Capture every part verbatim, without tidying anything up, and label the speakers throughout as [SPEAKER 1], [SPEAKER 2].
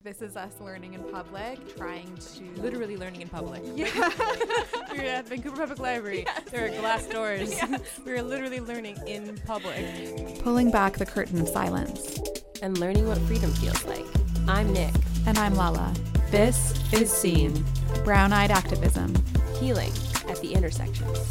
[SPEAKER 1] This is us learning in public, trying to...
[SPEAKER 2] Literally learning in public.
[SPEAKER 1] Yeah.
[SPEAKER 2] We're at the Vancouver Public Library.
[SPEAKER 1] Yes.
[SPEAKER 2] There are glass doors.
[SPEAKER 1] Yes.
[SPEAKER 2] We're literally learning in public.
[SPEAKER 1] Pulling back the curtain of silence.
[SPEAKER 2] And learning what freedom feels like. I'm Nick.
[SPEAKER 1] And I'm Lala.
[SPEAKER 2] This is Seen.
[SPEAKER 1] Brown-eyed activism.
[SPEAKER 2] Healing at the intersections.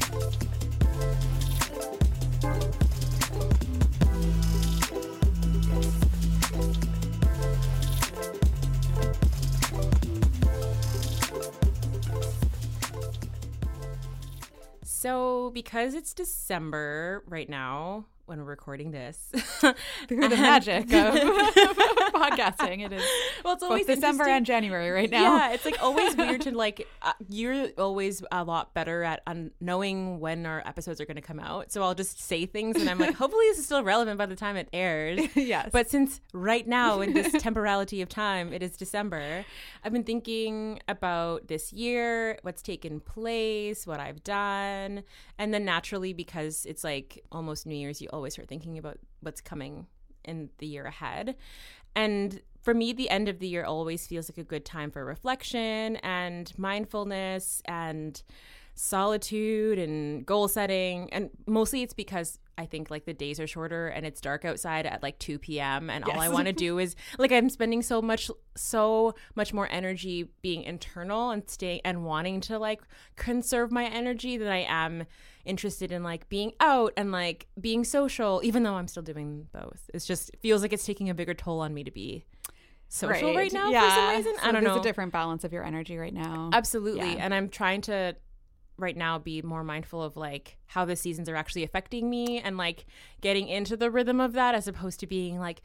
[SPEAKER 2] So because it's December right now, when we're recording this,
[SPEAKER 1] through the magic of podcasting, it is
[SPEAKER 2] well, it's always
[SPEAKER 1] both December and January right now.
[SPEAKER 2] Yeah, it's like always weird to like, uh, you're always a lot better at un- knowing when our episodes are going to come out. So I'll just say things and I'm like, hopefully this is still relevant by the time it airs.
[SPEAKER 1] Yes.
[SPEAKER 2] But since right now in this temporality of time, it is December, I've been thinking about this year, what's taken place, what I've done. And then naturally, because it's like almost New Year's, you always start thinking about what's coming in the year ahead. And for me, the end of the year always feels like a good time for reflection and mindfulness and solitude and goal setting. And mostly it's because I think like the days are shorter and it's dark outside at like two p.m. and
[SPEAKER 1] Yes.
[SPEAKER 2] all I want to do is like I'm spending so much so much more energy being internal and staying and wanting to like conserve my energy than I am interested in like being out and like being social, even though I'm still doing both. It's just it feels like it's taking a bigger toll on me to be social right, right now
[SPEAKER 1] yeah.
[SPEAKER 2] for some reason.
[SPEAKER 1] So
[SPEAKER 2] I don't
[SPEAKER 1] there's
[SPEAKER 2] know.
[SPEAKER 1] a different balance of your energy right now.
[SPEAKER 2] Absolutely.
[SPEAKER 1] Yeah.
[SPEAKER 2] And I'm trying to right now be more mindful of like how the seasons are actually affecting me and like getting into the rhythm of that as opposed to being like,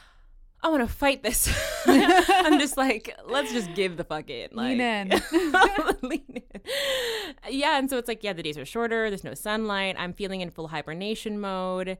[SPEAKER 2] I want to fight this. I'm just like, let's just give the fuck it. Like,
[SPEAKER 1] Lean in.
[SPEAKER 2] Lean in. Yeah. And so it's like, yeah, the days are shorter. There's no sunlight. I'm feeling in full hibernation mode.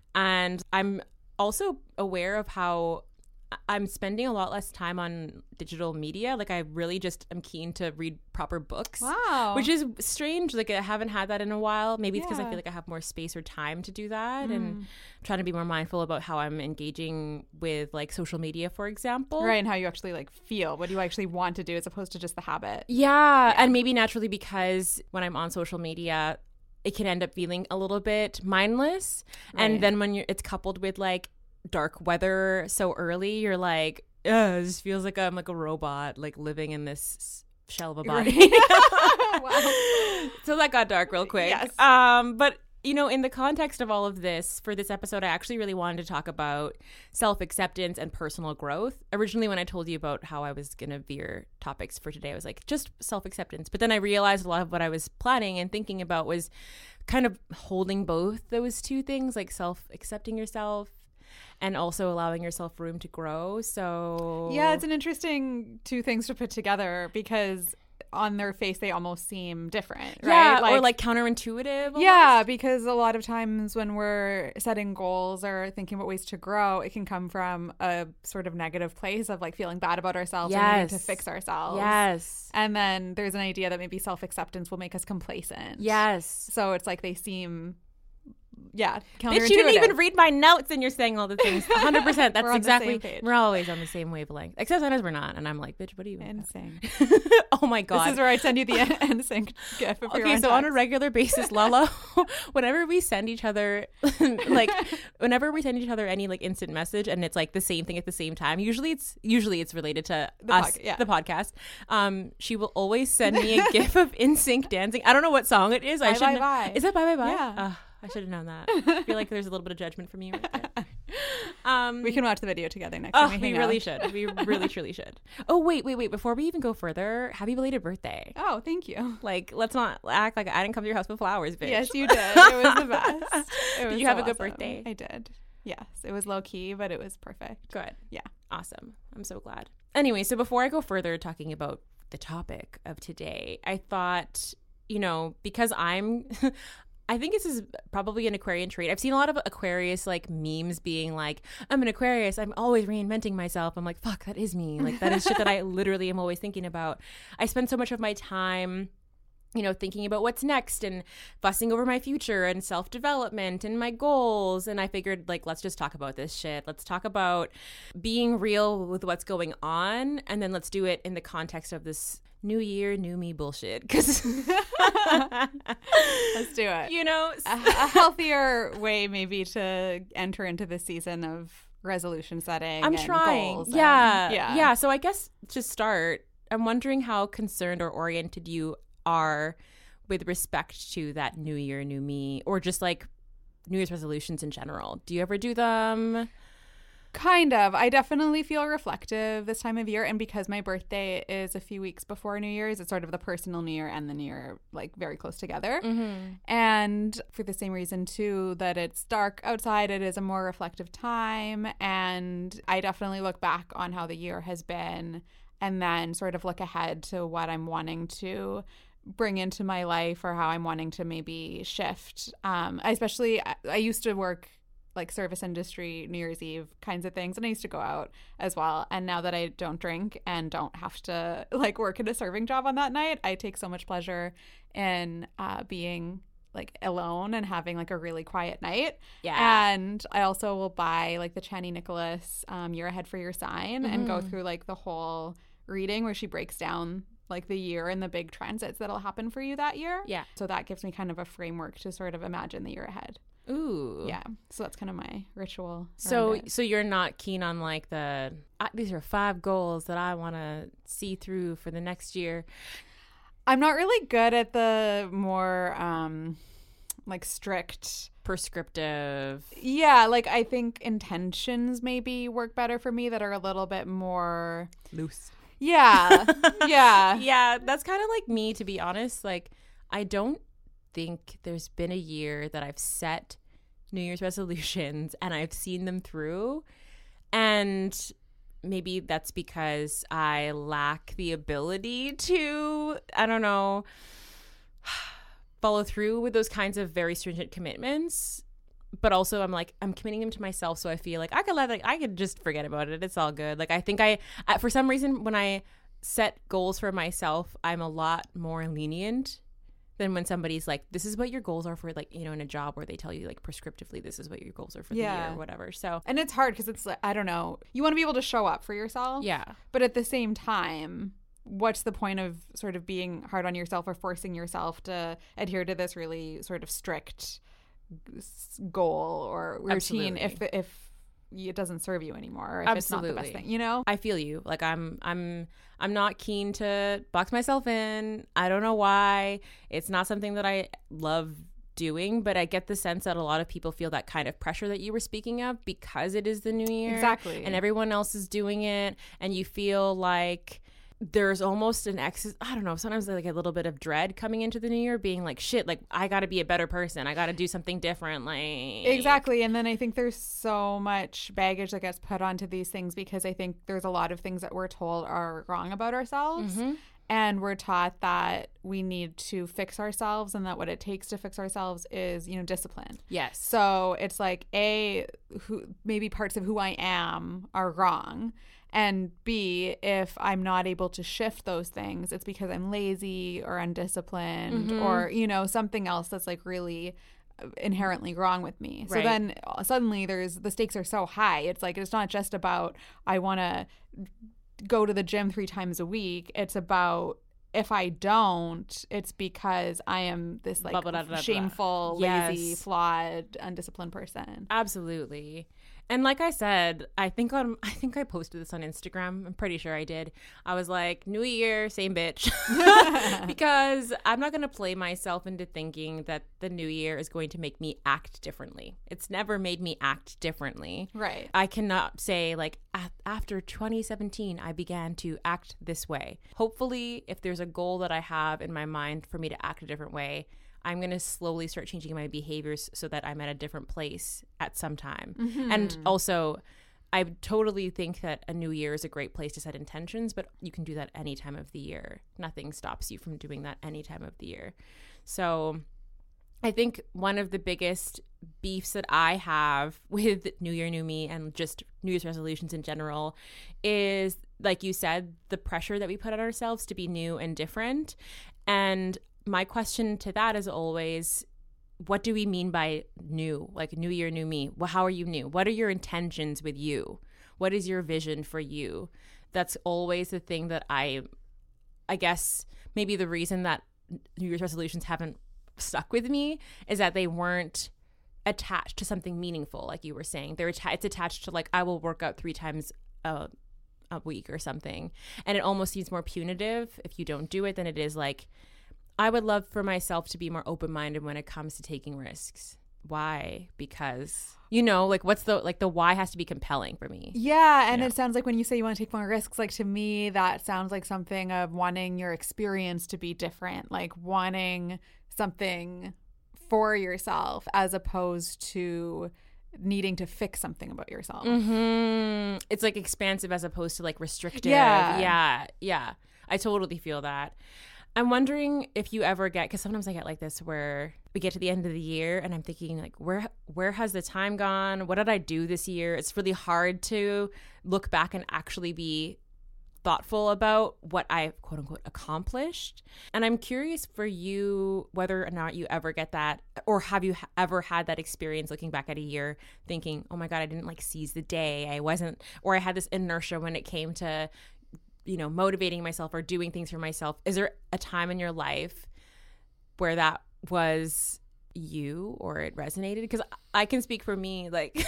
[SPEAKER 2] And I'm also aware of how I'm spending a lot less time on digital media. Like I really just am keen to read proper books.
[SPEAKER 1] Wow.
[SPEAKER 2] Which is strange. Like I haven't had that in a while. Maybe it's because
[SPEAKER 1] Yeah.
[SPEAKER 2] I feel like I have more space or time to do that.
[SPEAKER 1] Mm.
[SPEAKER 2] And I'm trying to be more mindful about how I'm engaging with like social media, for example.
[SPEAKER 1] Right, and how you actually like feel. What do you actually want to do as opposed to just the habit?
[SPEAKER 2] Yeah.
[SPEAKER 1] Yeah.
[SPEAKER 2] And maybe naturally because when I'm on social media, it can end up feeling a little bit mindless.
[SPEAKER 1] Right.
[SPEAKER 2] And then when you're, it's coupled with like dark weather so early, you're like, ugh, it just feels like I'm like a robot, like living in this shell of a body.
[SPEAKER 1] Right. Wow.
[SPEAKER 2] So that got dark real quick.
[SPEAKER 1] Yes.
[SPEAKER 2] Um, but you know, in the context of all of this, for this episode, I actually really wanted to talk about self-acceptance and personal growth. Originally, when I told you about how I was going to veer topics for today, I was like, just self-acceptance. But then I realized a lot of what I was planning and thinking about was kind of holding both those two things, like self-accepting yourself and also allowing yourself room to grow. So
[SPEAKER 1] Yeah, it's an interesting two things to put together because on their face they almost seem different, right?
[SPEAKER 2] Yeah, or like counterintuitive. Almost.
[SPEAKER 1] Yeah, because a lot of times when we're setting goals or thinking about ways to grow, it can come from a sort of negative place of like feeling bad about ourselves and needing to
[SPEAKER 2] Yes.
[SPEAKER 1] fix ourselves.
[SPEAKER 2] Yes.
[SPEAKER 1] And then there's an idea that maybe self-acceptance will make us complacent.
[SPEAKER 2] Yes.
[SPEAKER 1] So it's like they seem, yeah, counterintuitive.
[SPEAKER 2] Bitch, you didn't even read my notes and you're saying all the things. one hundred percent. That's
[SPEAKER 1] We're on the
[SPEAKER 2] exactly.
[SPEAKER 1] same page.
[SPEAKER 2] We're always on the same wavelength. Except sometimes we're not. And I'm like, bitch, what are you
[SPEAKER 1] And
[SPEAKER 2] saying?
[SPEAKER 1] sing.
[SPEAKER 2] Oh my God.
[SPEAKER 1] This is where I send you the N sync gif. If you're
[SPEAKER 2] Okay,
[SPEAKER 1] on
[SPEAKER 2] so on a
[SPEAKER 1] text.
[SPEAKER 2] regular basis, Lala, whenever we send each other, like, whenever we send each other any like instant message, and it's like the same thing at the same time. Usually, it's usually it's related to
[SPEAKER 1] The
[SPEAKER 2] us,
[SPEAKER 1] pod- yeah.
[SPEAKER 2] the podcast. Um, she will always send me a gif of N Sync dancing. I don't know what song it is. I
[SPEAKER 1] Bye,
[SPEAKER 2] should.
[SPEAKER 1] bye,
[SPEAKER 2] know-
[SPEAKER 1] bye.
[SPEAKER 2] Is that bye bye bye?
[SPEAKER 1] Yeah.
[SPEAKER 2] Uh, I should have known that. I feel like there's a little bit of judgment from you right there. Um,
[SPEAKER 1] We can watch the video together next
[SPEAKER 2] Oh,
[SPEAKER 1] time we
[SPEAKER 2] we
[SPEAKER 1] hang
[SPEAKER 2] really
[SPEAKER 1] out.
[SPEAKER 2] should. We really, truly should. Oh, wait, wait, wait. Before we even go further, happy belated birthday.
[SPEAKER 1] Oh, thank you.
[SPEAKER 2] Like, let's not act like I didn't come to your house with flowers, bitch.
[SPEAKER 1] Yes, you did. It was the best. It was
[SPEAKER 2] Did you have
[SPEAKER 1] so
[SPEAKER 2] a good
[SPEAKER 1] awesome.
[SPEAKER 2] birthday?
[SPEAKER 1] I did. Yes, it was low key, but it was perfect.
[SPEAKER 2] Good.
[SPEAKER 1] Yeah.
[SPEAKER 2] Awesome. I'm so glad. Anyway, so before I go further talking about the topic of today, I thought, you know, because I'm... I think this is probably an Aquarian trait. I've seen a lot of Aquarius like memes being like, I'm an Aquarius. I'm always reinventing myself. I'm like, fuck, that is me. Like that is shit that I literally am always thinking about. I spend so much of my time you know, thinking about what's next and fussing over my future and self-development and my goals. And I figured, like, let's just talk about this shit. Let's talk about being real with what's going on. And then let's do it in the context of this new year, new me bullshit. Because
[SPEAKER 1] let's do it.
[SPEAKER 2] You know,
[SPEAKER 1] a, a healthier way maybe to enter into this season of resolution setting.
[SPEAKER 2] I'm
[SPEAKER 1] and
[SPEAKER 2] trying.
[SPEAKER 1] Goals
[SPEAKER 2] yeah.
[SPEAKER 1] and, yeah.
[SPEAKER 2] Yeah. So I guess to start, I'm wondering how concerned or oriented you are with respect to that new year, new me, or just like New Year's resolutions in general. Do you ever do them?
[SPEAKER 1] Kind of. I definitely feel reflective this time of year. And because my birthday is a few weeks before New Year's, it's sort of the personal New Year and the New Year, like, very close together.
[SPEAKER 2] Mm-hmm.
[SPEAKER 1] And for the same reason, too, that it's dark outside, it is a more reflective time. And I definitely look back on how the year has been and then sort of look ahead to what I'm wanting to bring into my life or how I'm wanting to maybe shift. Um, especially, I, I used to work like service industry, New Year's Eve kinds of things. And I used to go out as well. And now that I don't drink and don't have to like work in a serving job on that night, I take so much pleasure in uh, being like alone and having like a really quiet night.
[SPEAKER 2] Yeah.
[SPEAKER 1] And I also will buy like the Chani Nicholas um, Year Ahead for Your Sign
[SPEAKER 2] Mm-hmm.
[SPEAKER 1] and go through like the whole reading where she breaks down like the year and the big transits that'll happen for you that year.
[SPEAKER 2] Yeah.
[SPEAKER 1] So that gives me kind of a framework to sort of imagine the year ahead.
[SPEAKER 2] Ooh.
[SPEAKER 1] Yeah. So that's kind of my ritual.
[SPEAKER 2] So
[SPEAKER 1] around it.
[SPEAKER 2] so you're not keen on like the, uh, these are five goals that I want to see through for the next year.
[SPEAKER 1] I'm not really good at the more um like strict
[SPEAKER 2] Prescriptive.
[SPEAKER 1] Yeah, like I think intentions maybe work better for me that are a little bit more
[SPEAKER 2] Loose.
[SPEAKER 1] Yeah. Yeah.
[SPEAKER 2] Yeah, that's kind of like me, to be honest. Like, I don't think there's been a year that I've set New Year's resolutions and I've seen them through. And maybe that's because I lack the ability to, I don't know, follow through with those kinds of very stringent commitments. But also I'm like, I'm committing them to myself. So I feel like I could let, like, I could just forget about it. It's all good. Like, I think I, I, for some reason, when I set goals for myself, I'm a lot more lenient than when somebody's like, this is what your goals are for, like, you know, in a job where they tell you like prescriptively, this is what your goals are for
[SPEAKER 1] Yeah.
[SPEAKER 2] the year or whatever. So,
[SPEAKER 1] And it's hard because it's like, I don't know, you want to be able to show up for yourself.
[SPEAKER 2] yeah.
[SPEAKER 1] But at the same time, what's the point of sort of being hard on yourself or forcing yourself to adhere to this really sort of strict goal or routine
[SPEAKER 2] Absolutely.
[SPEAKER 1] if if it doesn't serve you anymore or if
[SPEAKER 2] Absolutely.
[SPEAKER 1] it's not the best thing, you know?
[SPEAKER 2] I feel you. Like, I'm I'm I'm not keen to box myself in. I don't know why. It's not something that I love doing, but I get the sense that a lot of people feel that kind of pressure that you were speaking of because it is the new year.
[SPEAKER 1] Exactly.
[SPEAKER 2] And everyone else is doing it, and you feel like there's almost an ex I don't know, sometimes like a little bit of dread coming into the new year, being like, shit, like I gotta be a better person, I gotta do something different. Like,
[SPEAKER 1] Exactly. And then I think there's so much baggage that gets put onto these things because I think there's a lot of things that we're told are wrong about ourselves.
[SPEAKER 2] Mm-hmm.
[SPEAKER 1] And we're taught that we need to fix ourselves and that what it takes to fix ourselves is, you know, discipline.
[SPEAKER 2] Yes.
[SPEAKER 1] So it's like, A, who maybe parts of who I am are wrong. And B, if I'm not able to shift those things, it's because I'm lazy or undisciplined
[SPEAKER 2] Mm-hmm.
[SPEAKER 1] or, you know, something else that's like really inherently wrong with me. So
[SPEAKER 2] Right.
[SPEAKER 1] then uh, suddenly there's the stakes are so high. It's like it's not just about I want to go to the gym three times a week. It's about if I don't, it's because I am this like
[SPEAKER 2] Blah, blah, blah, blah, blah.
[SPEAKER 1] shameful,
[SPEAKER 2] Yes.
[SPEAKER 1] lazy, flawed, undisciplined person.
[SPEAKER 2] Absolutely. And like I said, I think on I think I posted this on Instagram. I'm pretty sure I did. I was like, New Year, same bitch. Because I'm not going to play myself into thinking that the new year is going to make me act differently. It's never made me act differently.
[SPEAKER 1] Right.
[SPEAKER 2] I cannot say like a- after twenty seventeen I began to act this way. Hopefully, if there's a goal that I have in my mind for me to act a different way, I'm going to slowly start changing my behaviors so that I'm at a different place at some time.
[SPEAKER 1] Mm-hmm.
[SPEAKER 2] And also, I totally think that a new year is a great place to set intentions, but you can do that any time of the year. Nothing stops you from doing that any time of the year. So I think one of the biggest beefs that I have with New Year, New Me and just New Year's resolutions in general is, like you said, the pressure that we put on ourselves to be new and different. And my question to that is always, what do we mean by new? Like new year, new me. Well, how are you new? What are your intentions with you? What is your vision for you? That's always the thing that I, I guess maybe the reason that New Year's resolutions haven't stuck with me is that they weren't attached to something meaningful, like you were saying. They're atta- it's attached to like, I will work out three times a, a week or something. And it almost seems more punitive if you don't do it than it is like, I would love for myself to be more open-minded when it comes to taking risks. Why? Because, you know, like what's the, like the why has to be compelling for me.
[SPEAKER 1] Yeah. And
[SPEAKER 2] Yeah.
[SPEAKER 1] it sounds like when you say you want to take more risks, like to me, that sounds like something of wanting your experience to be different, like wanting something for yourself as opposed to needing to fix something about yourself.
[SPEAKER 2] Mm-hmm. It's like expansive as opposed to like restrictive.
[SPEAKER 1] Yeah.
[SPEAKER 2] Yeah. Yeah. I totally feel that. I'm wondering if you ever get, because sometimes I get like this where we get to the end of the year and I'm thinking like, where where has the time gone? What did I do this year? It's really hard to look back and actually be thoughtful about what I quote unquote accomplished. And I'm curious for you whether or not you ever get that, or have you ever had that experience looking back at a year thinking, oh my God, I didn't like seize the day. I wasn't, or I had this inertia when it came to, you know, motivating myself or doing things for myself. Is there a time in your life where that was you or it resonated? Because I can speak for me, like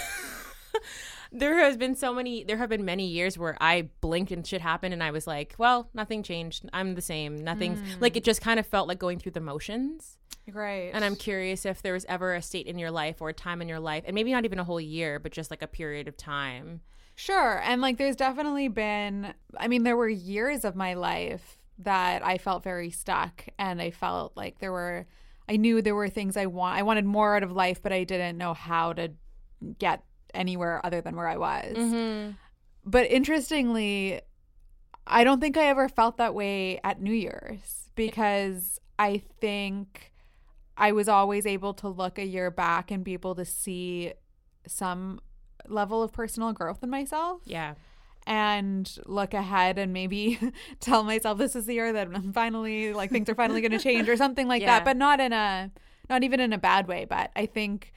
[SPEAKER 2] there has been so many, there have been many years where I blinked and shit happened and I was like, well, nothing changed. I'm the same. Nothing's mm. like, it just kind of felt like going through the motions.
[SPEAKER 1] Right.
[SPEAKER 2] And I'm curious if there was ever a state in your life or a time in your life, and maybe not even a whole year, but just like a period of time.
[SPEAKER 1] Sure. And like there's definitely been, I mean, there were years of my life that I felt very stuck and I felt like there were, I knew there were things I want, I wanted more out of life, but I didn't know how to get anywhere other than where I was.
[SPEAKER 2] Mm-hmm.
[SPEAKER 1] But interestingly, I don't think I ever felt that way at New Year's because I think I was always able to look a year back and be able to see some level of personal growth in myself.
[SPEAKER 2] Yeah.
[SPEAKER 1] And look ahead and maybe tell myself this is the year that I'm finally, like, things are finally going to change or something like
[SPEAKER 2] yeah.
[SPEAKER 1] that, but not in a, not even in a bad way. But I think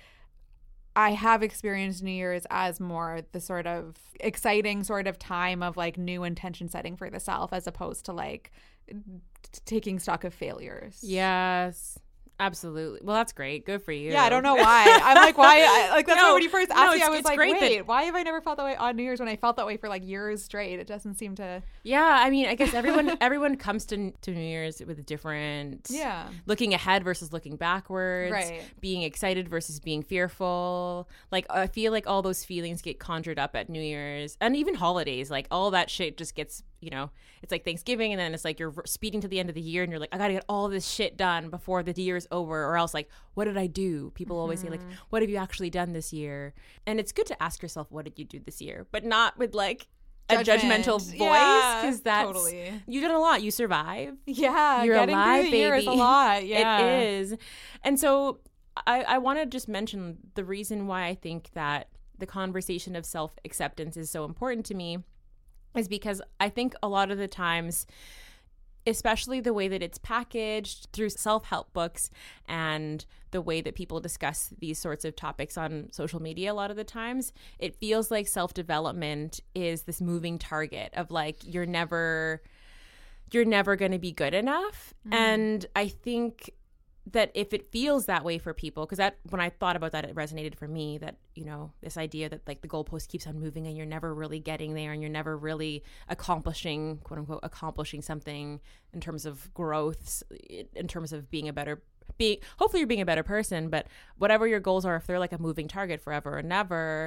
[SPEAKER 1] I have experienced New Year's as more the sort of exciting sort of time of like new intention setting for the self as opposed to like t- taking stock of failures.
[SPEAKER 2] Yes. Absolutely. Well, that's great. Good for you.
[SPEAKER 1] Yeah, I don't know why. I'm like, why? I, like, that's
[SPEAKER 2] no,
[SPEAKER 1] why when you first asked
[SPEAKER 2] no,
[SPEAKER 1] me, I was like, wait,
[SPEAKER 2] that,
[SPEAKER 1] why have I never felt that way on New Year's when I felt that way for like years straight? It doesn't seem to.
[SPEAKER 2] Yeah, I mean, I guess everyone everyone comes to to New Year's with a different.
[SPEAKER 1] Yeah.
[SPEAKER 2] Looking ahead versus looking backwards.
[SPEAKER 1] Right.
[SPEAKER 2] Being excited versus being fearful. Like, I feel like all those feelings get conjured up at New Year's and even holidays. Like, all that shit just gets, you know, it's like Thanksgiving and then it's like you're speeding to the end of the year and you're like, I gotta get all this shit done before the year's over, or else like, what did I do? People mm-hmm. always say like, what have you actually done this year? And it's good to ask yourself, what did you do this year? But not with like a
[SPEAKER 1] Judgment.
[SPEAKER 2] judgmental voice, because
[SPEAKER 1] yeah,
[SPEAKER 2] that's
[SPEAKER 1] totally.
[SPEAKER 2] You've done a lot. You survived.
[SPEAKER 1] Yeah,
[SPEAKER 2] you're
[SPEAKER 1] getting
[SPEAKER 2] alive,
[SPEAKER 1] through the
[SPEAKER 2] baby.
[SPEAKER 1] year is a lot. Yeah,
[SPEAKER 2] it is. And so I, I want to just mention the reason why I think that the conversation of self-acceptance is so important to me is because I think a lot of the times, especially the way that it's packaged through self-help books and the way that people discuss these sorts of topics on social media, a lot of the times, it feels like self-development is this moving target of like, you're never, you're never going to be good enough. Mm. And I think that if it feels that way for people, because that when I thought about that, it resonated for me that, you know, this idea that like the goalpost keeps on moving and you're never really getting there and you're never really accomplishing, quote unquote, accomplishing something in terms of growth, in terms of being a better, being, hopefully you're being a better person, but whatever your goals are, if they're like a moving target forever or never,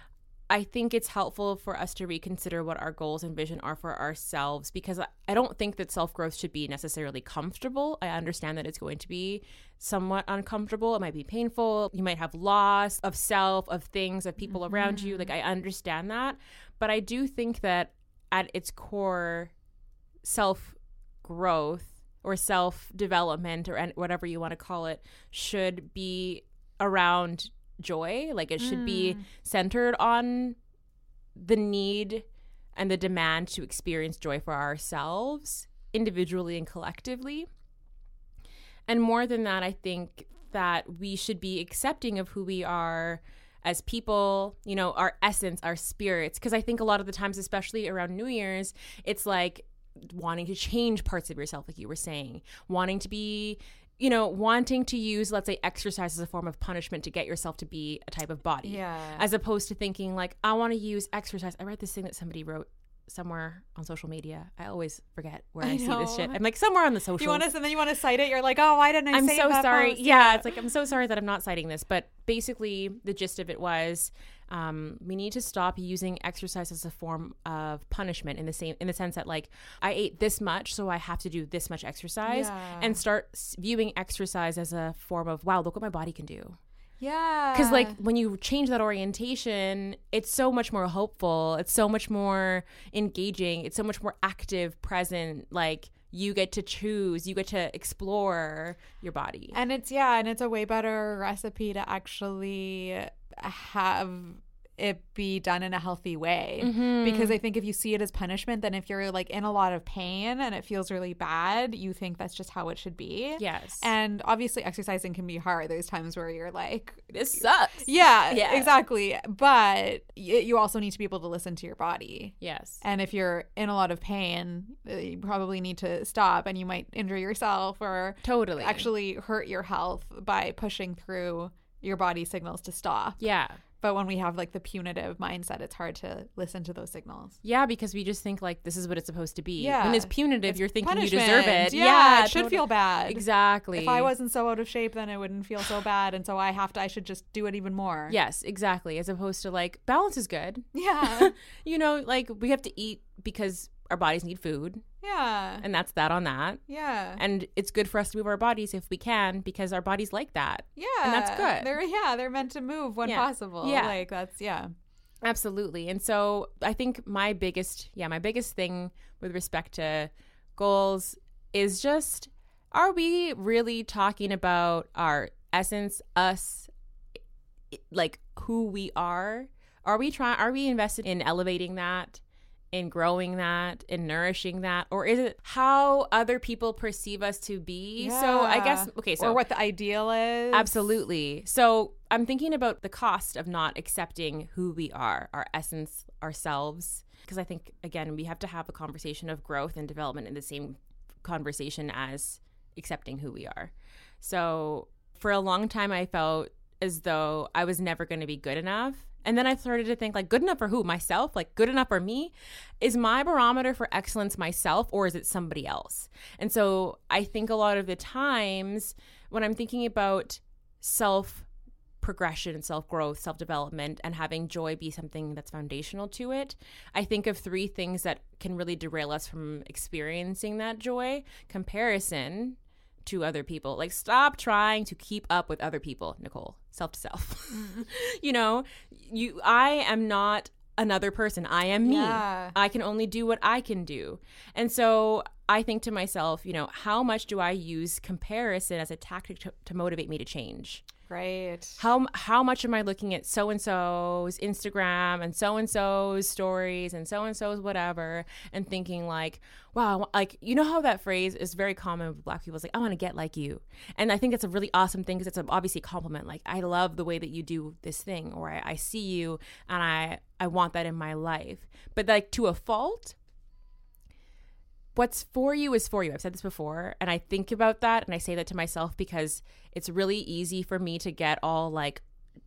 [SPEAKER 2] I think it's helpful for us to reconsider what our goals and vision are for ourselves, because I don't think that self-growth should be necessarily comfortable. I understand that it's going to be somewhat uncomfortable. It might be painful. You might have loss of self, of things, of people mm-hmm. around you. Like, I understand that. But I do think that at its core, self-growth or self-development or whatever you want to call it should be around joy. Like, it should mm. be centered on the need and the demand to experience joy for ourselves individually and collectively. And more than that, I think that we should be accepting of who we are as people, you know, our essence, our spirits. Because I think a lot of the times, especially around New Year's, it's like wanting to change parts of yourself, like you were saying, wanting to be, you know, wanting to use, let's say, exercise as a form of punishment to get yourself to be a type of body.
[SPEAKER 1] Yeah.
[SPEAKER 2] As opposed to thinking like, I want to use exercise. I read this thing that somebody wrote somewhere on social media. I always forget where I, I see this shit. I'm like somewhere on the social.
[SPEAKER 1] You want to, and then you want to cite it. You're like, oh, why didn't I?
[SPEAKER 2] I'm
[SPEAKER 1] save
[SPEAKER 2] so
[SPEAKER 1] that
[SPEAKER 2] sorry.
[SPEAKER 1] post?
[SPEAKER 2] Yeah, it's like I'm so sorry that I'm not citing this. But basically, the gist of it was, um, we need to stop using exercise as a form of punishment in the same in the sense that like I ate this much, so I have to do this much exercise,
[SPEAKER 1] Yeah.
[SPEAKER 2] and start viewing exercise as a form of wow, look what my body can do.
[SPEAKER 1] Yeah.
[SPEAKER 2] Because like when you change that orientation, it's so much more hopeful. It's so much more engaging. It's so much more active, present. Like you get to choose, you get to explore your body.
[SPEAKER 1] And it's, yeah, and it's a way better recipe to actually have it be done in a healthy way.
[SPEAKER 2] Mm-hmm.
[SPEAKER 1] Because I think if you see it as punishment, then if you're like in a lot of pain and it feels really bad, you think that's just how it should be.
[SPEAKER 2] Yes.
[SPEAKER 1] And obviously exercising can be hard. There's times where you're like,
[SPEAKER 2] this sucks.
[SPEAKER 1] yeah,
[SPEAKER 2] Yeah.
[SPEAKER 1] exactly. But y- you also need to be able to listen to your body.
[SPEAKER 2] Yes.
[SPEAKER 1] And if you're in a lot of pain, uh, you probably need to stop, and you might injure yourself or
[SPEAKER 2] Totally.
[SPEAKER 1] actually hurt your health by pushing through your body signals to stop.
[SPEAKER 2] Yeah.
[SPEAKER 1] But when we have like the punitive mindset, it's hard to listen to those signals.
[SPEAKER 2] Yeah, because we just think like this is what it's supposed to be.
[SPEAKER 1] Yeah.
[SPEAKER 2] When it's punitive,
[SPEAKER 1] It's
[SPEAKER 2] you're thinking
[SPEAKER 1] punishment.
[SPEAKER 2] you deserve it.
[SPEAKER 1] Yeah,
[SPEAKER 2] Yeah,
[SPEAKER 1] it should
[SPEAKER 2] totally.
[SPEAKER 1] feel bad.
[SPEAKER 2] Exactly.
[SPEAKER 1] If I wasn't so out of shape, then it wouldn't feel so bad. And so I have to, I should just do it even more.
[SPEAKER 2] Yes, exactly. As opposed to like balance is good.
[SPEAKER 1] Yeah.
[SPEAKER 2] You know, like we have to eat because our bodies need food,
[SPEAKER 1] Yeah.
[SPEAKER 2] and that's that on that.
[SPEAKER 1] Yeah.
[SPEAKER 2] And it's good for us to move our bodies if we can, because our bodies like that.
[SPEAKER 1] Yeah.
[SPEAKER 2] And that's good.
[SPEAKER 1] They're, yeah, they're meant to move when
[SPEAKER 2] Yeah.
[SPEAKER 1] possible.
[SPEAKER 2] Yeah.
[SPEAKER 1] Like that's, yeah.
[SPEAKER 2] Absolutely. And so I think my biggest, yeah, my biggest thing with respect to goals is just, are we really talking about our essence, us, like who we are? Are we trying, are we invested in elevating that, in growing that, in nourishing that? Or is it how other people perceive us to be? So I guess, okay, so.
[SPEAKER 1] Or what the ideal is.
[SPEAKER 2] Absolutely. So I'm thinking about the cost of not accepting who we are, our essence, ourselves. Because I think, again, we have to have a conversation of growth and development in the same conversation as accepting who we are. So for a long time, I felt as though I was never going to be good enough. And then I started to think, like, good enough for who? Myself? Like, good enough for me? Is my barometer for excellence myself, or is it somebody else? And so I think a lot of the times when I'm thinking about self progression, self-growth, self-development, and having joy be something that's foundational to it, I think of three things that can really derail us from experiencing that joy. Comparison to other people. Like, stop trying to keep up with other people, Nicole. Self to self. Mm. You know, you I am not another person. I am me.
[SPEAKER 1] Yeah.
[SPEAKER 2] I can only do what I can do. And so I think to myself, you know, how much do I use comparison as a tactic to, to motivate me to change?
[SPEAKER 1] Right.
[SPEAKER 2] How how much am I looking at so-and-so's Instagram and so-and-so's stories and so-and-so's whatever and thinking like, wow, like, you know how that phrase is very common with Black people? It's like, I want to get like you. And I think that's a really awesome thing because it's obviously a compliment. Like, I love the way that you do this thing, or I, I see you and I, I want that in my life. But like to a fault, what's for you is for you. I've said this before, and I think about that and I say that to myself because it's really easy for me to get all like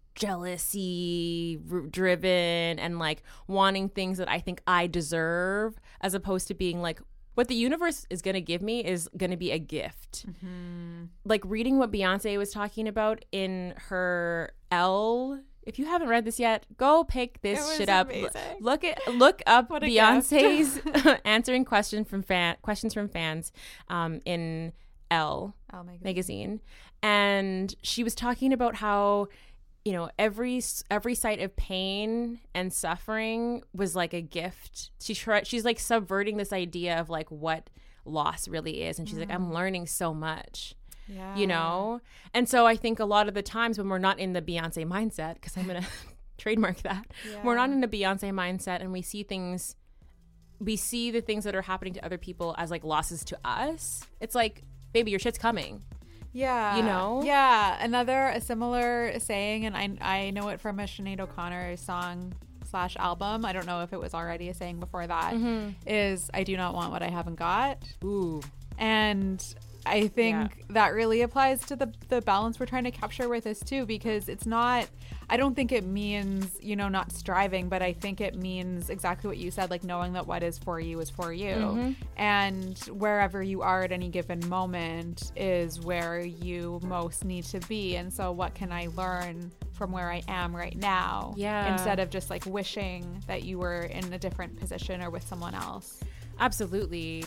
[SPEAKER 2] jealousy r- driven and like wanting things that I think I deserve, as opposed to being like, what the universe is going to give me is going to be a gift. Mm-hmm. Like reading what Beyonce was talking about in her Elle. If you haven't read this yet, go pick this shit up.
[SPEAKER 1] Amazing.
[SPEAKER 2] Look at look up
[SPEAKER 1] What a
[SPEAKER 2] Beyonce's answering question from fan questions from fans um, in Elle
[SPEAKER 1] Oh my God.
[SPEAKER 2] magazine, and she was talking about how, you know, every every sight of pain and suffering was like a gift. She tried. She's like subverting this idea of like what loss really is, and she's mm. like, I'm learning so much.
[SPEAKER 1] Yeah.
[SPEAKER 2] You know? And so I think a lot of the times when we're not in the Beyonce mindset, because I'm going to trademark that,
[SPEAKER 1] Yeah.
[SPEAKER 2] we're not in the Beyonce mindset and we see things, we see the things that are happening to other people as like losses to us. It's like, baby, your shit's coming.
[SPEAKER 1] Yeah.
[SPEAKER 2] You know?
[SPEAKER 1] Yeah. Another, a similar saying, and I, I know it from a Sinead O'Connor song slash album. I don't know if it was already a saying before that, mm-hmm. is I do not want what I haven't got.
[SPEAKER 2] Ooh.
[SPEAKER 1] And I think yeah. that really applies to the the balance we're trying to capture with this too, because it's not, I don't think it means, you know, not striving, but I think it means exactly what you said, like knowing that what is for you is for you. Mm-hmm. And wherever you are at any given moment is where you most need to be. And so what can I learn from where I am right now?
[SPEAKER 2] Yeah.
[SPEAKER 1] Instead of just like wishing that you were in a different position or with someone else.
[SPEAKER 2] Absolutely.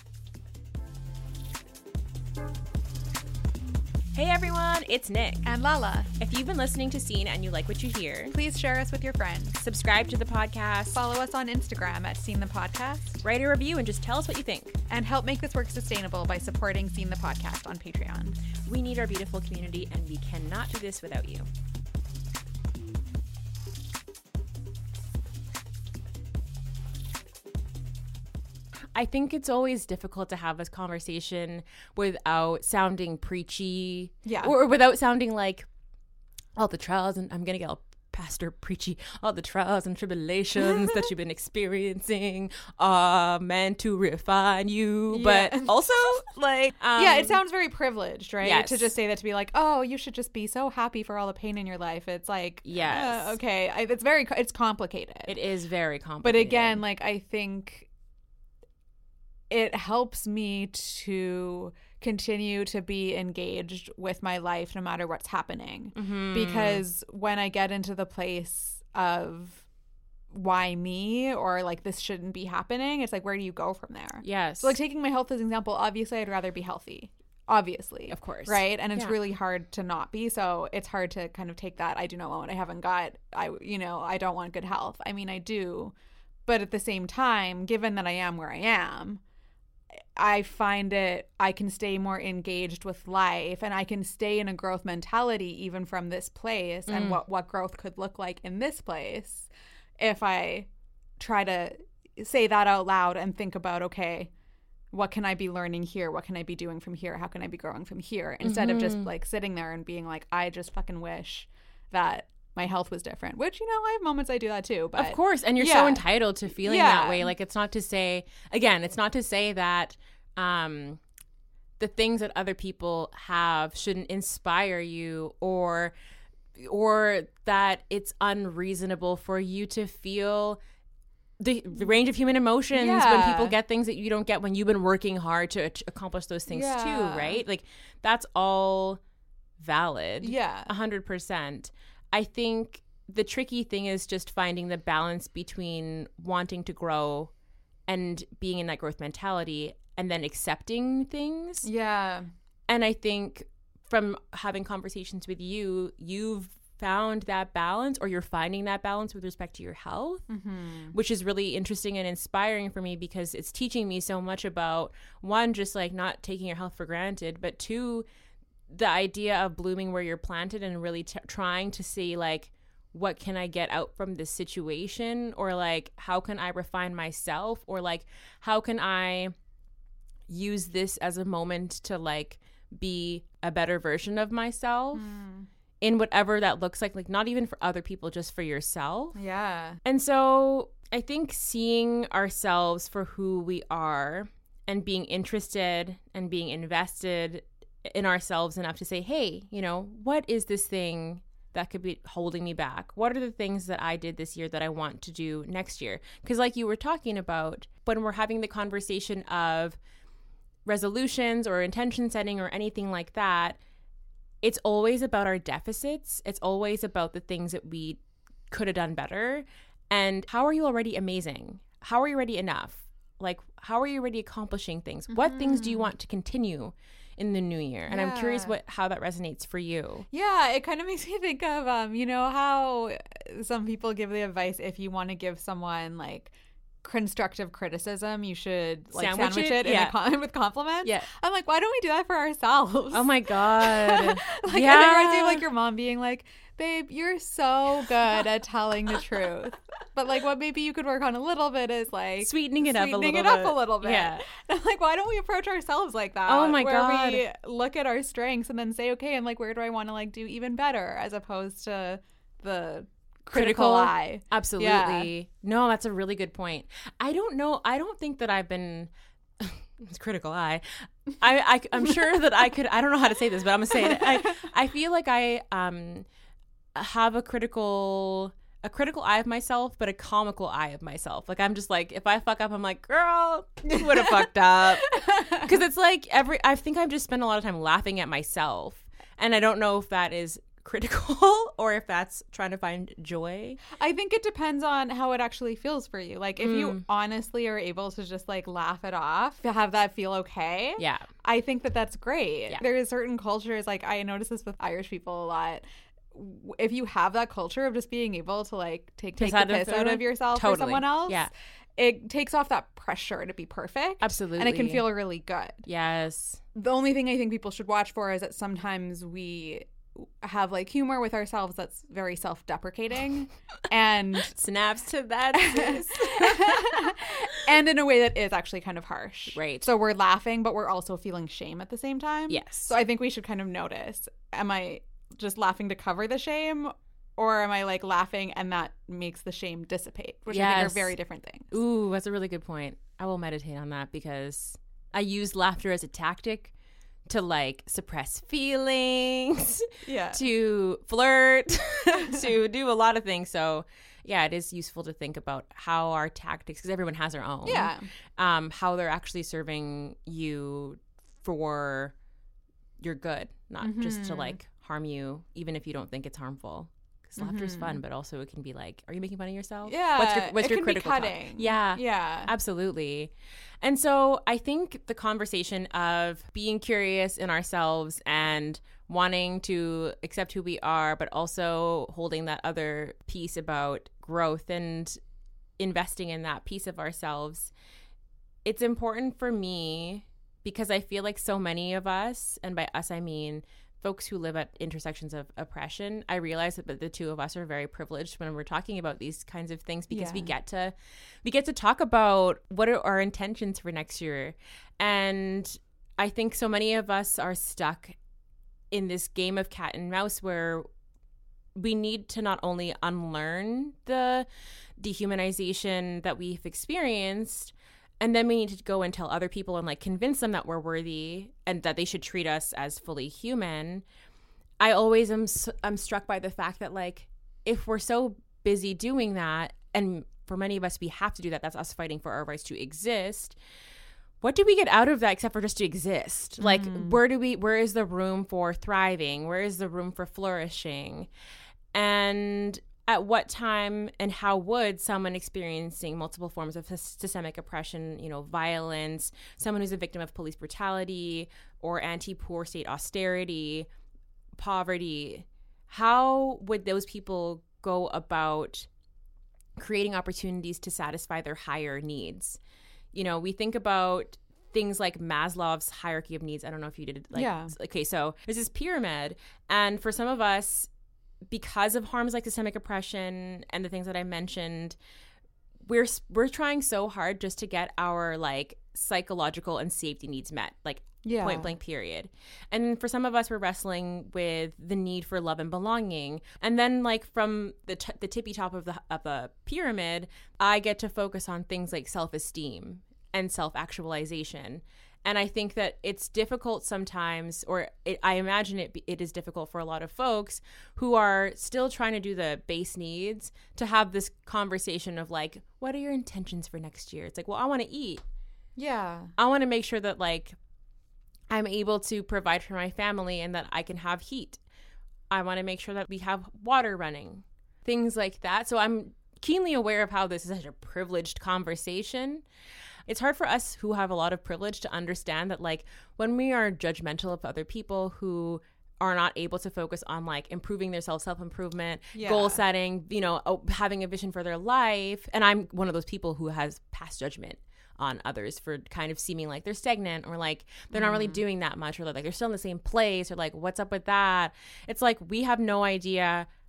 [SPEAKER 2] Hey everyone, it's Nick.
[SPEAKER 1] And Lala.
[SPEAKER 2] If you've been listening to Scene and you like what you hear,
[SPEAKER 1] please share us with your friends.
[SPEAKER 2] Subscribe to the podcast.
[SPEAKER 1] Follow us on Instagram at Scene the Podcast.
[SPEAKER 2] Write a review and just tell us what you think.
[SPEAKER 1] And help make this work sustainable by supporting Scene the Podcast on Patreon.
[SPEAKER 2] We need our beautiful community and we cannot do this without you. I think it's always difficult to have this conversation without sounding preachy.
[SPEAKER 1] Yeah.
[SPEAKER 2] Or without sounding like all the trials, and I'm going to get all pastor preachy, all the trials and tribulations that you've been experiencing are meant to refine you.
[SPEAKER 1] Yeah.
[SPEAKER 2] But also, like... Um,
[SPEAKER 1] yeah, it sounds very privileged, right?
[SPEAKER 2] Yes.
[SPEAKER 1] To just say that, to be like, oh, you should just be so happy for all the pain in your life. It's like,
[SPEAKER 2] yes.
[SPEAKER 1] Uh, okay. I, it's very, it's complicated.
[SPEAKER 2] It is very complicated.
[SPEAKER 1] But again, like, I think... it helps me to continue to be engaged with my life no matter what's happening. Mm-hmm. Because when I get into the place of why me, or like this shouldn't be happening, it's like, where do you go from there?
[SPEAKER 2] Yes.
[SPEAKER 1] So like taking my health as an example, obviously I'd rather be healthy. Obviously.
[SPEAKER 2] Of course.
[SPEAKER 1] Right? And it's
[SPEAKER 2] yeah.
[SPEAKER 1] really hard to not be. So it's hard to kind of take that, I do not want what I haven't got. I, you know, I don't want good health. I mean, I do. But at the same time, given that I am where I am, I find it, I can stay more engaged with life, and I can stay in a growth mentality even from this place, mm. and what, what growth could look like in this place if I try to say that out loud and think about, okay, what can I be learning here? What can I be doing from here? How can I be growing from here? Instead mm-hmm. of just like sitting there and being like, I just fucking wish that my health was different, which, you know, I have moments I do that too. But
[SPEAKER 2] of course. And you're
[SPEAKER 1] yeah.
[SPEAKER 2] so entitled to feeling
[SPEAKER 1] yeah.
[SPEAKER 2] that way. Like, it's not to say, again, it's not to say that um, the things that other people have shouldn't inspire you, or or that it's unreasonable for you to feel the, the range of human emotions
[SPEAKER 1] yeah.
[SPEAKER 2] when people get things that you don't get when you've been working hard to ach- accomplish those things
[SPEAKER 1] yeah.
[SPEAKER 2] too, right? Like, that's all valid.
[SPEAKER 1] Yeah.
[SPEAKER 2] A hundred percent. I think the tricky thing is just finding the balance between wanting to grow and being in that growth mentality, and then accepting things.
[SPEAKER 1] Yeah.
[SPEAKER 2] And I think from having conversations with you, you've found that balance, or you're finding that balance with respect to your health, mm-hmm. which is really interesting and inspiring for me, because it's teaching me so much about, one, just like not taking your health for granted, but two, the idea of blooming where you're planted, and really t- trying to see, like, what can I get out from this situation, or like, how can I refine myself, or like, how can I use this as a moment to like be a better version of myself mm. in whatever that looks like, like not even for other people, just for yourself.
[SPEAKER 1] Yeah.
[SPEAKER 2] And so I think seeing ourselves for who we are, and being interested and being invested in ourselves enough to say, hey, you know, what is this thing that could be holding me back? What are the things that I did this year that I want to do next year? Because like you were talking about, when we're having the conversation of resolutions or intention setting or anything like that, it's always about our deficits. It's always about the things that we could have done better. And how are you already amazing? How are you already enough? Like, how are you already accomplishing things? Mm-hmm. What things do you want to continue in the new year? And yeah. I'm curious what how that resonates for you.
[SPEAKER 1] Yeah, it kind of makes me think of um you know how some people give the advice, if you want to give someone like constructive criticism, you should like sandwich, sandwich it, it
[SPEAKER 2] yeah.
[SPEAKER 1] in a con- with compliments.
[SPEAKER 2] Yeah.
[SPEAKER 1] I'm like, why don't we do that for ourselves?
[SPEAKER 2] Oh my god.
[SPEAKER 1] Like,
[SPEAKER 2] yeah.
[SPEAKER 1] it reminds me of like your mom being like, Babe, you're so good at telling the truth. But like what maybe you could work on a little bit is like
[SPEAKER 2] sweetening it up a little
[SPEAKER 1] sweetening it
[SPEAKER 2] bit.
[SPEAKER 1] up a little bit.
[SPEAKER 2] Yeah.
[SPEAKER 1] And I'm like, why don't we approach ourselves like that?
[SPEAKER 2] Oh my
[SPEAKER 1] where
[SPEAKER 2] God.
[SPEAKER 1] we look at our strengths and then say, okay, and like where do I want to like do even better, as opposed to the critical,
[SPEAKER 2] Critical
[SPEAKER 1] eye.
[SPEAKER 2] Absolutely.
[SPEAKER 1] Yeah.
[SPEAKER 2] No, that's a really good point. I don't know. I don't think that I've been it's critical eye. I, I I'm sure that I could. I don't know how to say this, but I'm gonna say it. I I feel like I um have a critical a critical eye of myself, but a comical eye of myself. Like I'm just like, if I fuck up, I'm like, girl, you would have fucked up. Because it's like every. I think I've just spent a lot of time laughing at myself, and I don't know if that is critical or if that's trying to find joy.
[SPEAKER 1] I think it depends on how it actually feels for you. Like if
[SPEAKER 2] Mm.
[SPEAKER 1] you honestly are able to just like laugh it off, to have that feel okay.
[SPEAKER 2] Yeah.
[SPEAKER 1] I think that that's great.
[SPEAKER 2] Yeah.
[SPEAKER 1] There is certain cultures, like I notice this with Irish people a lot. If you have that culture of just being able to like take, take
[SPEAKER 2] Piss
[SPEAKER 1] the
[SPEAKER 2] out of
[SPEAKER 1] piss out
[SPEAKER 2] the-
[SPEAKER 1] of yourself
[SPEAKER 2] Totally.
[SPEAKER 1] for someone else,
[SPEAKER 2] Yeah.
[SPEAKER 1] it takes off that pressure to be perfect.
[SPEAKER 2] Absolutely.
[SPEAKER 1] And it can feel really good.
[SPEAKER 2] Yes.
[SPEAKER 1] The only thing I think people should watch for is that sometimes we have like humor with ourselves that's very self-deprecating and
[SPEAKER 2] Snaps to that. sis.
[SPEAKER 1] and in a way that is actually kind of harsh.
[SPEAKER 2] Right.
[SPEAKER 1] So we're laughing, but we're also feeling shame at the same time.
[SPEAKER 2] Yes.
[SPEAKER 1] So I think we should kind of notice, am I just laughing to cover the shame, or am I like laughing and that makes the shame dissipate, which I think
[SPEAKER 2] Yes.
[SPEAKER 1] are very different things.
[SPEAKER 2] Ooh, that's a really good point. I will meditate on that because I use laughter as a tactic to like suppress feelings,
[SPEAKER 1] Yeah.
[SPEAKER 2] to flirt, to do a lot of things. So yeah, it is useful to think about how our tactics, because everyone has their own,
[SPEAKER 1] Yeah.
[SPEAKER 2] um, how they're actually serving you for your good, not just to
[SPEAKER 1] Mhm.
[SPEAKER 2] like harm you, even if you don't think it's harmful. Because laughter's fun, but also it can be like, are you making fun of yourself?
[SPEAKER 1] Yeah.
[SPEAKER 2] What's your, what's
[SPEAKER 1] it
[SPEAKER 2] your
[SPEAKER 1] can
[SPEAKER 2] critical
[SPEAKER 1] be
[SPEAKER 2] talk?
[SPEAKER 1] cutting.
[SPEAKER 2] Yeah.
[SPEAKER 1] Yeah.
[SPEAKER 2] Absolutely. And so I think the conversation of being curious in ourselves and wanting to accept who we are, but also holding that other piece about growth and investing in that piece of ourselves, it's important for me because I feel like so many of us, and by us I mean folks who live at intersections of oppression, I realize that the two of us are very privileged when we're talking about these kinds of things because we
[SPEAKER 1] Yeah.
[SPEAKER 2] get to we get to talk about what are our intentions for next year. And I think so many of us are stuck in this game of cat and mouse where we need to not only unlearn the dehumanization that we've experienced, and then we need to go and tell other people and like convince them that we're worthy and that they should treat us as fully human. I always am I'm struck by the fact that like if we're so busy doing that, and for many of us we have to do that, that's us fighting for our rights to exist. What do we get out of that except for just to exist? Like
[SPEAKER 1] Mm.
[SPEAKER 2] where do we where is the room for thriving? Where is the room for flourishing? And at what time and how would someone experiencing multiple forms of systemic oppression, you know, violence, someone who's a victim of police brutality or anti-poor state austerity, poverty, how would those people go about creating opportunities to satisfy their higher needs? You know, we think about things like Maslow's hierarchy of needs. I don't know if you did like,
[SPEAKER 1] Yeah.
[SPEAKER 2] okay, so there's this pyramid, and for some of us, because of harms like systemic oppression and the things that I mentioned, we're we're trying so hard just to get our like psychological and safety needs met, like
[SPEAKER 1] Yeah.
[SPEAKER 2] point blank period. And for some of us, we're wrestling with the need for love and belonging. And then like from the t- the tippy top of the of the pyramid, I get to focus on things like self-esteem and self-actualization. And I think that it's difficult sometimes, or it, I imagine it it is difficult for a lot of folks who are still trying to do the base needs to have this conversation of like, what are your intentions for next year? It's like, well, I want to eat.
[SPEAKER 1] Yeah.
[SPEAKER 2] I want to make sure that like I'm able to provide for my family and that I can have heat. I want to make sure that we have water running, things like that. So I'm keenly aware of how this is such a privileged conversation. It's hard for us who have a lot of privilege to understand that like when we are judgmental of other people who are not able to focus on like improving their self self-improvement,
[SPEAKER 1] Yeah.
[SPEAKER 2] goal setting, you know, oh, having a vision for their life. And I'm one of those people who has passed judgment on others for kind of seeming like they're stagnant or like they're not really doing that much, or like they're still in the same place, or like what's up with that. It's like we have no idea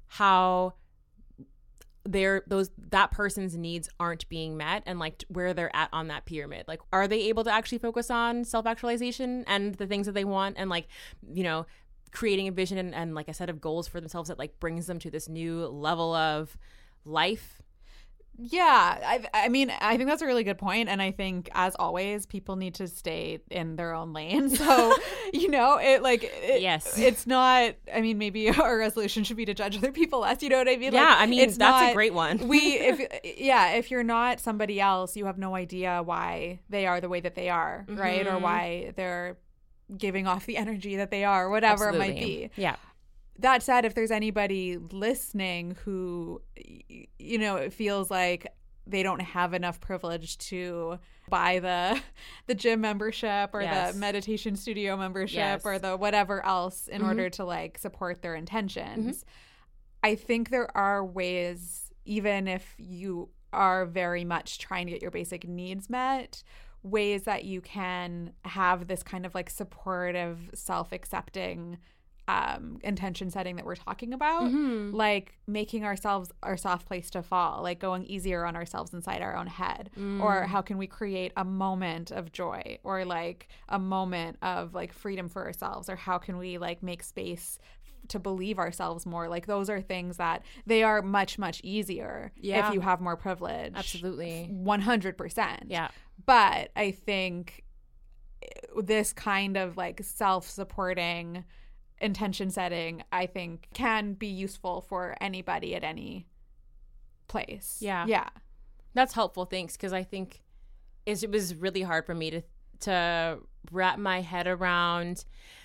[SPEAKER 2] how they're those that person's needs aren't being met, and like where they're at on that pyramid. Like, are they able to actually focus on self-actualization and the things that they want, and like, you know, creating a vision and, and like a set of goals for themselves that like brings them to this new level of life?
[SPEAKER 1] Yeah, I, I mean, I think that's a really good point. And I think, as always, people need to stay in their own lane. So, you know, it like, it,
[SPEAKER 2] yes,
[SPEAKER 1] it's not, I mean, maybe our resolution should be to judge other people less. You know what I mean?
[SPEAKER 2] Yeah,
[SPEAKER 1] like,
[SPEAKER 2] I mean,
[SPEAKER 1] it's
[SPEAKER 2] that's
[SPEAKER 1] not,
[SPEAKER 2] a great one.
[SPEAKER 1] we, if, yeah, if you're not somebody else, you have no idea why they are the way that they are, mm-hmm. right? Or why they're giving off the energy that they are, whatever Absolutely. It might be.
[SPEAKER 2] Yeah.
[SPEAKER 1] That said, if there's anybody listening who, you know, it feels like they don't have enough privilege to buy the the gym membership or yes. the meditation studio membership yes. or the whatever else in mm-hmm. order to like support their intentions, mm-hmm. I think there are ways, even if you are very much trying to get your basic needs met, ways that you can have this kind of like supportive, self-accepting um intention setting that we're talking about, mm-hmm. like making ourselves our soft place to fall, like going easier on ourselves inside our own head, mm. or how can we create a moment of joy, or like a moment of like freedom for ourselves, or how can we like make space to believe ourselves more. Like, those are things that they are much much easier yeah. if you have more privilege.
[SPEAKER 2] Absolutely.
[SPEAKER 1] one hundred percent.
[SPEAKER 2] Yeah.
[SPEAKER 1] But I think this kind of like self-supporting intention setting, I think, can be useful for anybody at any place.
[SPEAKER 2] Yeah.
[SPEAKER 1] Yeah.
[SPEAKER 2] That's helpful. Thanks. Because I think is it was really hard for me to to wrap my head around.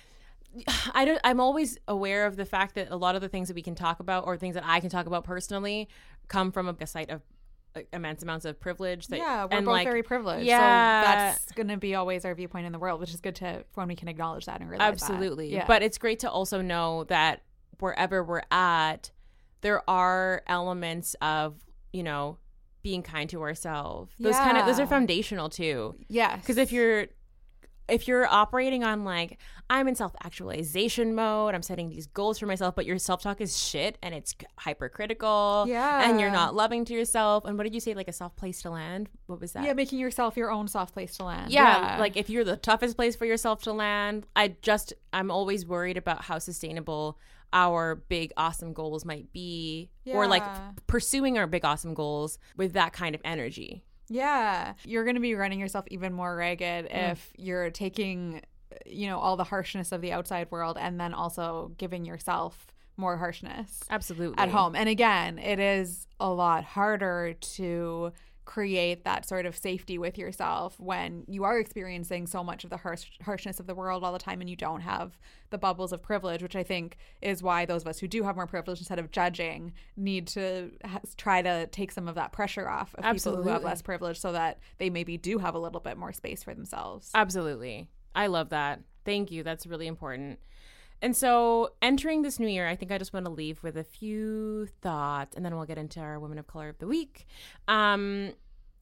[SPEAKER 2] I don't, I'm always aware of the fact that a lot of the things that we can talk about, or things that I can talk about personally, come from a, a site of like, immense amounts of privilege. That,
[SPEAKER 1] yeah, we're
[SPEAKER 2] and
[SPEAKER 1] both
[SPEAKER 2] like,
[SPEAKER 1] very privileged.
[SPEAKER 2] Yeah.
[SPEAKER 1] So that's going to be always our viewpoint in the world, which is good to when we can acknowledge that and realize
[SPEAKER 2] Absolutely.
[SPEAKER 1] that. Yeah.
[SPEAKER 2] But it's great to also know that wherever we're at, there are elements of, you know, being kind to ourselves. Those
[SPEAKER 1] yeah.
[SPEAKER 2] kind of, those are foundational too.
[SPEAKER 1] Yes.
[SPEAKER 2] Because if you're, if you're operating on like, I'm in self-actualization mode, I'm setting these goals for myself, but your self-talk is shit and it's hypercritical,
[SPEAKER 1] yeah,
[SPEAKER 2] and you're not loving to yourself. And what did you say? Like a soft place to land? What was that?
[SPEAKER 1] Yeah, making yourself your own soft place to land.
[SPEAKER 2] Yeah,
[SPEAKER 1] yeah.
[SPEAKER 2] Like if you're the toughest place for yourself to land, I just, I'm always worried about how sustainable our big awesome goals might be,
[SPEAKER 1] yeah.
[SPEAKER 2] or like f- pursuing our big awesome goals with that kind of energy.
[SPEAKER 1] Yeah, you're going to be running yourself even more ragged mm. if you're taking, you know, all the harshness of the outside world and then also giving yourself more harshness.
[SPEAKER 2] Absolutely.
[SPEAKER 1] At home. And again, it is a lot harder to create that sort of safety with yourself when you are experiencing so much of the harsh, harshness of the world all the time and you don't have the bubbles of privilege, which I think is why those of us who do have more privilege, instead of judging, need to ha- try to take some of that pressure off of
[SPEAKER 2] Absolutely.
[SPEAKER 1] people who have less privilege so that they maybe do have a little bit more space for themselves.
[SPEAKER 2] Absolutely. I love that. Thank you. That's really important. And so entering this new year, I think I just want to leave with a few thoughts, and then we'll get into our Women of Color of the Week. Um,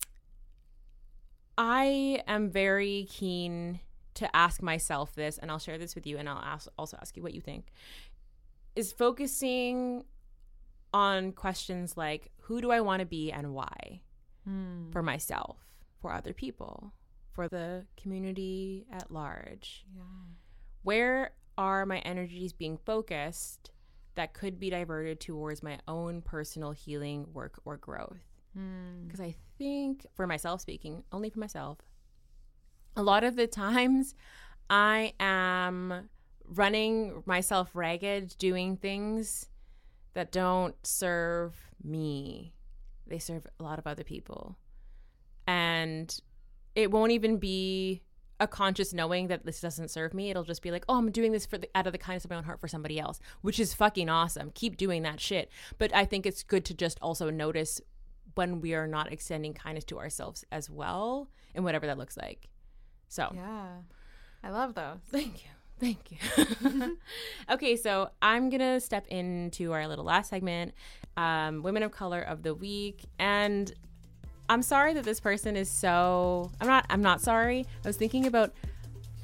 [SPEAKER 2] I am very keen to ask myself this, and I'll share this with you, and I'll ask, also ask you what you think, is focusing on questions like, who do I want to be and why?
[SPEAKER 1] Hmm.
[SPEAKER 2] For myself, for other people, for the community at large.
[SPEAKER 1] Yeah.
[SPEAKER 2] Where are my energies being focused that could be diverted towards my own personal healing work or growth? Because I think, for myself speaking, only for myself, a lot of the times I am running myself ragged, doing things that don't serve me. They serve a lot of other people. And it won't even be a conscious knowing that this doesn't serve me. It'll just be like, oh, I'm doing this for the, out of the kindness of my own heart for somebody else, which is fucking awesome. Keep doing that shit. But I think it's good to just also notice when we are not extending kindness to ourselves as well, and whatever that looks like. So
[SPEAKER 1] yeah, I love those.
[SPEAKER 2] Thank you. Thank you. Okay, so I'm going to step into our little last segment, um, Women of Color of the Week. And I'm sorry that this person is so, I'm not, I'm not sorry. I was thinking about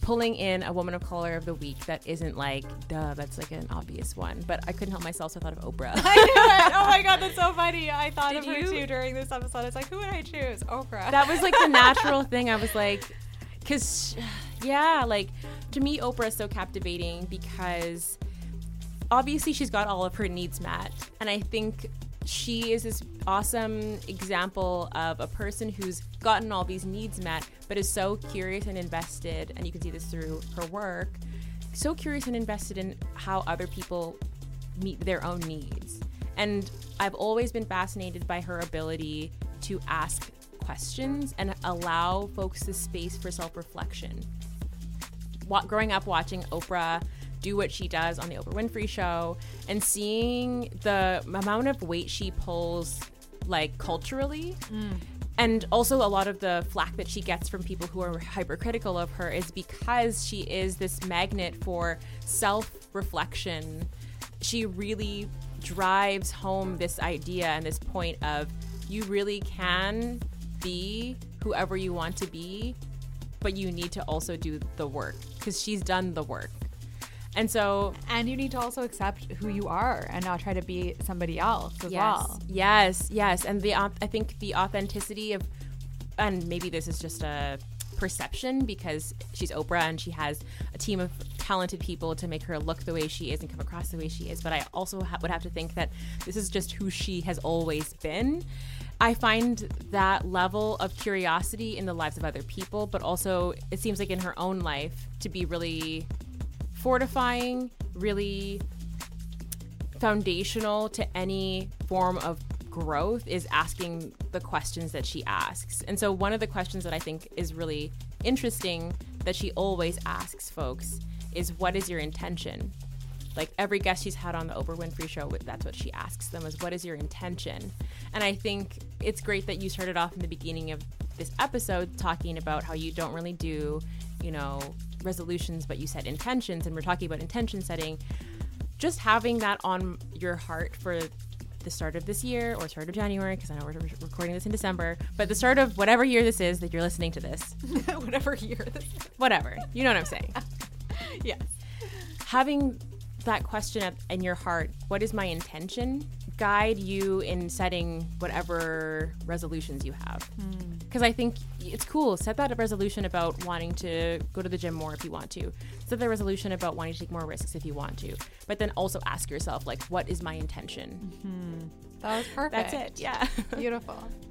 [SPEAKER 2] pulling in a woman of color of the week that isn't like, duh, that's like an obvious one. But I couldn't help myself, so I thought of Oprah.
[SPEAKER 1] I knew it. Oh my God, that's so funny. I thought
[SPEAKER 2] Did
[SPEAKER 1] of her
[SPEAKER 2] you?
[SPEAKER 1] too during this episode. It's like, who would I choose? Oprah.
[SPEAKER 2] That was like the natural thing. I was like, because, yeah, like to me, Oprah is so captivating because obviously she's got all of her needs met. And I think she is this awesome example of a person who's gotten all these needs met, but is so curious and invested, and you can see this through her work, so curious and invested in how other people meet their own needs. And I've always been fascinated by her ability to ask questions and allow folks the space for self-reflection. Wa- growing up watching Oprah do what she does on the Oprah Winfrey Show and seeing the amount of weight she pulls, like culturally, mm. and also a lot of the flack that she gets from people who are hypercritical of her is because she is this magnet for self-reflection. She really drives home this idea and this point of you really can be whoever you want to be, but you need to also do the work, because she's done the work. And so,
[SPEAKER 1] and you need to also accept who you are and not try to be somebody else as
[SPEAKER 2] yes,
[SPEAKER 1] well.
[SPEAKER 2] Yes, yes. And the I think the authenticity of, and maybe this is just a perception because she's Oprah and she has a team of talented people to make her look the way she is and come across the way she is. But I also ha- would have to think that this is just who she has always been. I find that level of curiosity in the lives of other people, but also it seems like in her own life to be really fortifying, really foundational to any form of growth is asking the questions that she asks. And so one of the questions that I think is really interesting that she always asks folks is, what is your intention? Like every guest she's had on the Oprah Winfrey Show, that's what she asks them, is what is your intention? And I think it's great that you started off in the beginning of this episode talking about how you don't really do, you know, resolutions, but you set intentions, and we're talking about intention setting. Just having that on your heart for the start of this year or start of January, because I know we're recording this in December, but the start of whatever year this is that you're listening to this.
[SPEAKER 1] Whatever year this is.
[SPEAKER 2] Whatever. You know what I'm saying.
[SPEAKER 1] Yes. Having
[SPEAKER 2] that question at, in your heart, what is my intention, guide you in setting whatever resolutions you have. Because mm. I think it's cool. Set that resolution about wanting to go to the gym more if you want to. Set the resolution about wanting to take more risks if you want to. But then also ask yourself, like, what is my intention?
[SPEAKER 1] Mm-hmm. That was perfect.
[SPEAKER 2] That's it. Yeah.
[SPEAKER 1] Beautiful.